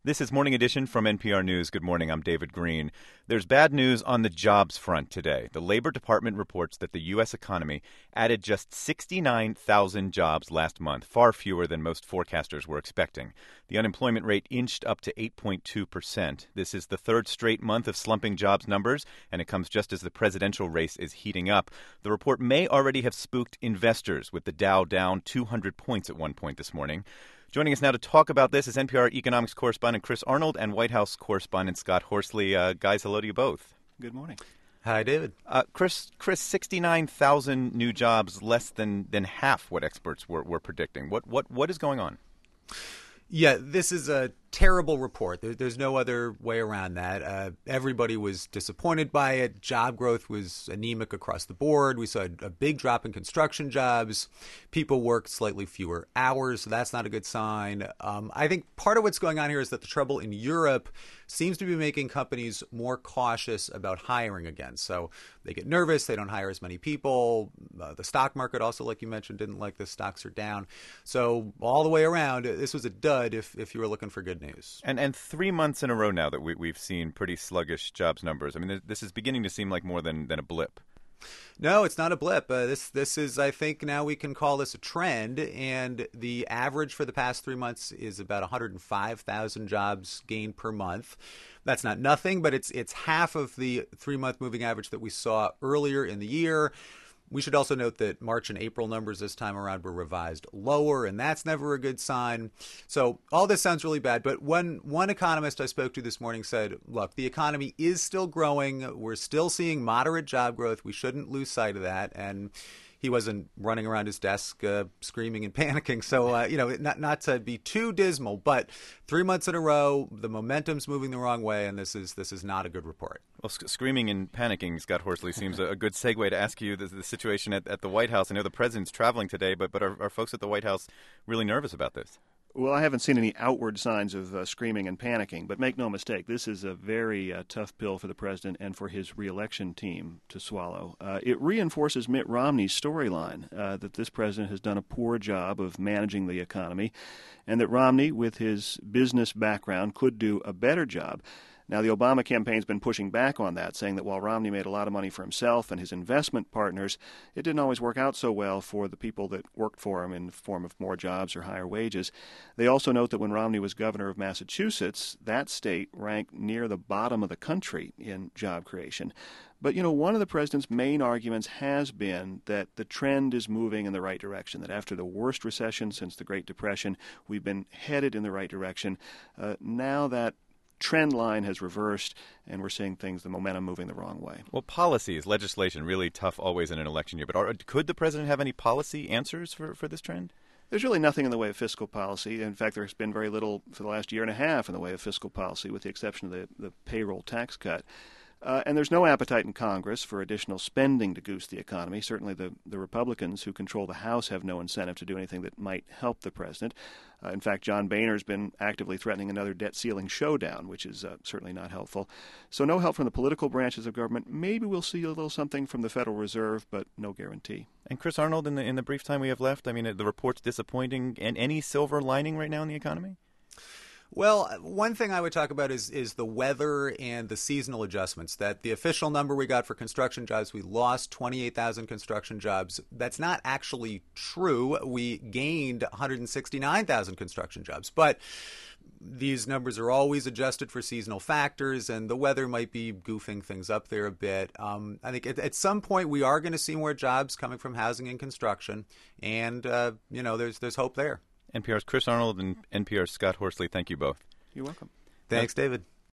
This is Morning Edition from NPR News. Good morning, I'm David Green. There's bad news on the jobs front today. The Labor Department reports that the U.S. economy added just 69,000 jobs last month, far fewer than most forecasters were expecting. The unemployment rate inched up to 8.2%. This is the third straight month of slumping jobs numbers, and it comes just as the presidential race is heating up. The report may already have spooked investors, with the Dow down 200 points at one point this morning. Joining us now to talk about this is NPR economics correspondent Chris Arnold and White House correspondent Scott Horsley. Guys, hello to you both. Good morning. Hi, David. Chris, 69,000 new jobs, less than half what experts were predicting. What is going on? Yeah, this is a terrible report. There's no other way around that. Everybody was disappointed by it. Job growth was anemic across the board. We saw a big drop in construction jobs. People worked slightly fewer hours, so that's not a good sign. I think part of what's going on here is that the trouble in Europe seems to be making companies more cautious about hiring again. So they get nervous. They don't hire as many people. The stock market also, like you mentioned, didn't like this. Stocks are down. So all the way around, this was a dud if you were looking for good news. And 3 months in a row now that we've seen pretty sluggish jobs numbers. I mean, this is beginning to seem like more than a blip. No, it's not a blip. This is, I think now we can call this a trend, and the average for the past 3 months is about 105,000 jobs gained per month. That's not nothing, but it's half of the 3-month moving average that we saw earlier in the year. We should also note that March and April numbers this time around were revised lower, and that's never a good sign. So all this sounds really bad, but one economist I spoke to this morning said, look, the economy is still growing. We're still seeing moderate job growth. We shouldn't lose sight of that. And he wasn't running around his desk screaming and panicking. So, not to be too dismal, but 3 months in a row, the momentum's moving the wrong way, and this is not a good report. Well, screaming and panicking, Scott Horsley, seems a good segue to ask you the situation at the White House. I know the president's traveling today, but are folks at the White House really nervous about this? Well, I haven't seen any outward signs of screaming and panicking, but make no mistake, this is a very tough pill for the president and for his reelection team to swallow. It reinforces Mitt Romney's storyline that this president has done a poor job of managing the economy, and that Romney, with his business background, could do a better job. Now, the Obama campaign's been pushing back on that, saying that while Romney made a lot of money for himself and his investment partners, it didn't always work out so well for the people that worked for him in the form of more jobs or higher wages. They also note that when Romney was governor of Massachusetts, that state ranked near the bottom of the country in job creation. But, one of the president's main arguments has been that the trend is moving in the right direction, that after the worst recession since the Great Depression, we've been headed in the right direction. Now that trend line has reversed, and we're seeing the momentum moving the wrong way. Well, policies, legislation, really tough always in an election year. But could the president have any policy answers for this trend? There's really nothing in the way of fiscal policy. In fact, there's been very little for the last year and a half in the way of fiscal policy, with the exception of the payroll tax cut. And there's no appetite in Congress for additional spending to goose the economy. Certainly the Republicans who control the House have no incentive to do anything that might help the president. In fact, John Boehner's been actively threatening another debt ceiling showdown, which is certainly not helpful. So no help from the political branches of government. Maybe we'll see a little something from the Federal Reserve, but no guarantee. And Chris Arnold, in the brief time we have left, I mean, the report's disappointing. And any silver lining right now in the economy? Well, one thing I would talk about is the weather and the seasonal adjustments. That the official number we got for construction jobs, we lost 28,000 construction jobs. That's not actually true. We gained 169,000 construction jobs. But these numbers are always adjusted for seasonal factors, and the weather might be goofing things up there a bit. I think at some point we are going to see more jobs coming from housing and construction, and there's hope there. NPR's Chris Arnold and NPR's Scott Horsley, thank you both. You're welcome. Thanks, David.